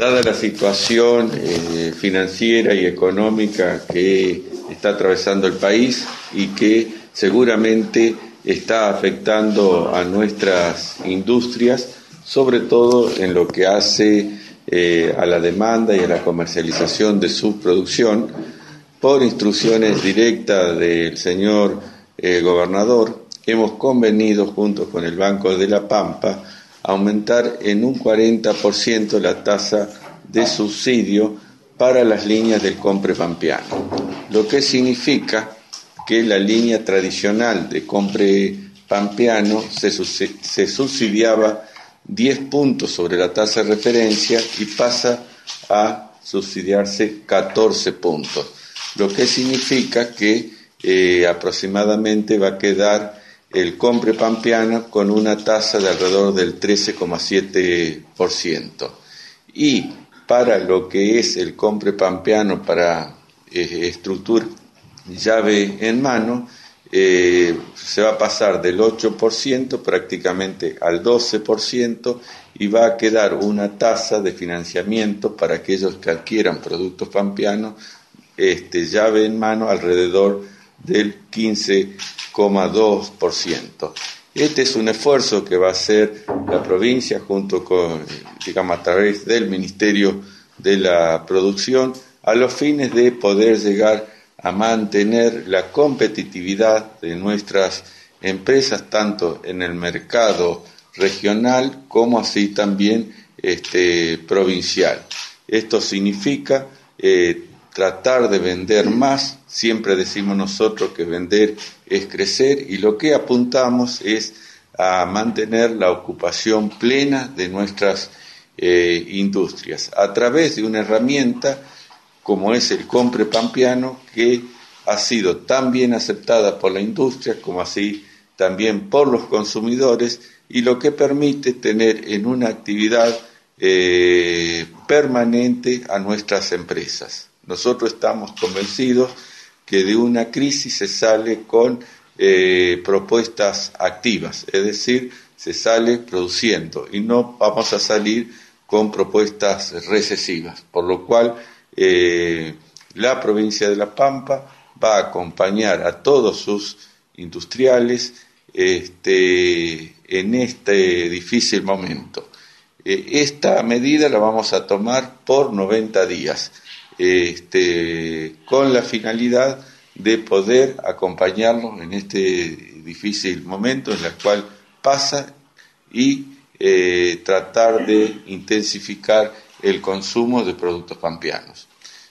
Dada la situación financiera y económica que está atravesando el país y que seguramente está afectando a nuestras industrias, sobre todo en lo que hace a la demanda y a la comercialización de su producción, por instrucciones directas del señor gobernador, hemos convenido junto con el Banco de la Pampa aumentar en un 40% la tasa de subsidio para las líneas del Compre Pampeano, lo que significa que la línea tradicional de Compre Pampeano se subsidiaba 10 puntos sobre la tasa de referencia y pasa a subsidiarse 14 puntos, lo que significa que aproximadamente va a quedar el Compre Pampeano con una tasa de alrededor del 13,7%. Y para lo que es el Compre Pampeano para estructura llave en mano, se va a pasar del 8% prácticamente al 12% y va a quedar una tasa de financiamiento para aquellos que adquieran productos pampeanos, llave en mano alrededor del 15,2%. Este es un esfuerzo que va a hacer la provincia junto con, a través del Ministerio de la Producción, a los fines de poder llegar a mantener la competitividad de nuestras empresas, tanto en el mercado regional como así también provincial. Esto significa tratar de vender más. Siempre decimos nosotros que vender es crecer y lo que apuntamos es a mantener la ocupación plena de nuestras industrias a través de una herramienta como es el Compre Pampeano, que ha sido tan bien aceptada por la industria como así también por los consumidores, y lo que permite tener en una actividad permanente a nuestras empresas. Nosotros estamos convencidos que de una crisis se sale con propuestas activas, es decir, se sale produciendo y no vamos a salir con propuestas recesivas, por lo cual la provincia de La Pampa va a acompañar a todos sus industriales en este difícil momento. Esta medida la vamos a tomar por 90 días, con la finalidad de poder acompañarlos en este difícil momento en el cual pasa y tratar de intensificar el consumo de productos pampeanos.